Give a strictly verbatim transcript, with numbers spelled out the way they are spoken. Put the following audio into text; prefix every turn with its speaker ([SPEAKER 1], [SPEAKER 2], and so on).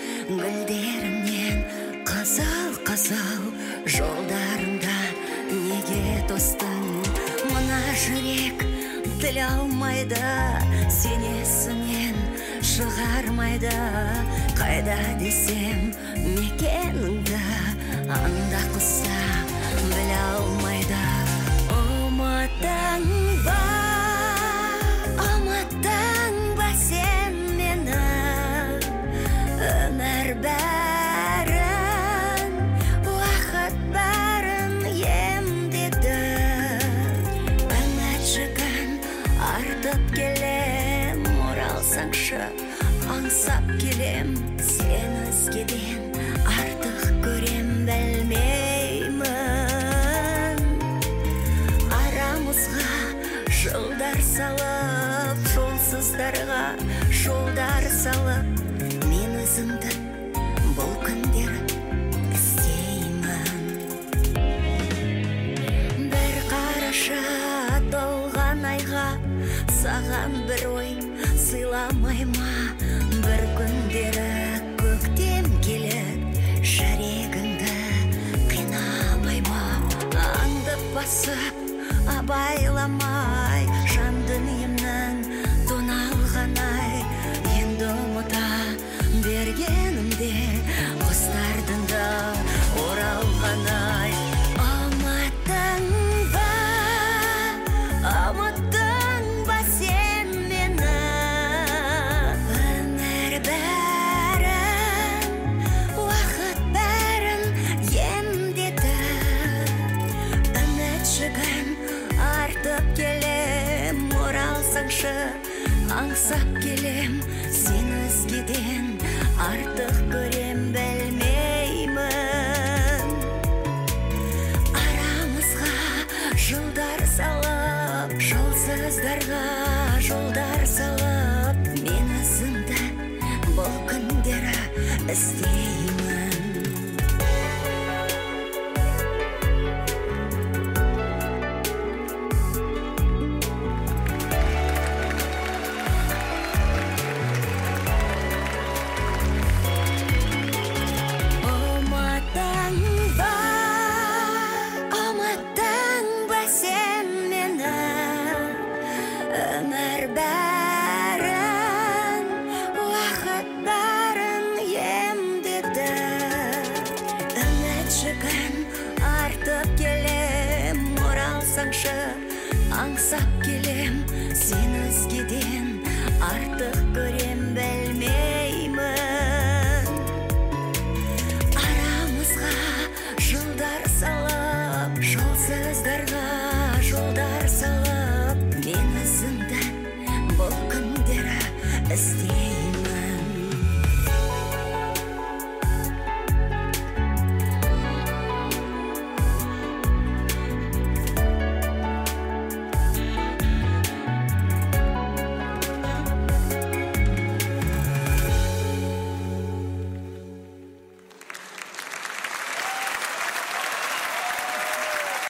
[SPEAKER 1] гүлдеріңнен қызыл-қызыл жолдарында неге тостың? Мына жүрек тіл алмайды, сен есінен шығармайды. Қайда десем мекеніңді, анда құса біле алмайды. Ұмыттың ба, ұмыттың ба сен мені? Өмір бәрін, уақыт бәрін емдеді. Үмітшігін артып келем, оралсаңшы аңсап келем. Сен өзгеден артық көрем білмеймін. Арамызға жылдар салып, жолсыздарға жолдар салып, мен өзіңді бұл күндері іздеймін. Бір қараша толған айға саған бір ой сыйламай ма? Бір күндері көктем келіп жүрегіңді қинамай ма? Аңдып басып абайламай жан дүниемнің тоналған ай, енді ұмыта бергенімде құстардың да оралған ай. Ұмыттың ба, ұмыттың ба сен мені? Өмір бәрін, уақыт бәрін емдеді. Үмітшігін артып келем, оралсаңшы аңсап келем. Сен өзгеден артық көрем білмеймін. Арамызға жылдар салып, жолсыздарға жолдар салып, мен өзімді бұл күндері іздеймін. Өмір бәрін, уақыт бәрін емдеді. Үмітшігін артып келем, оралсаңшы аңсап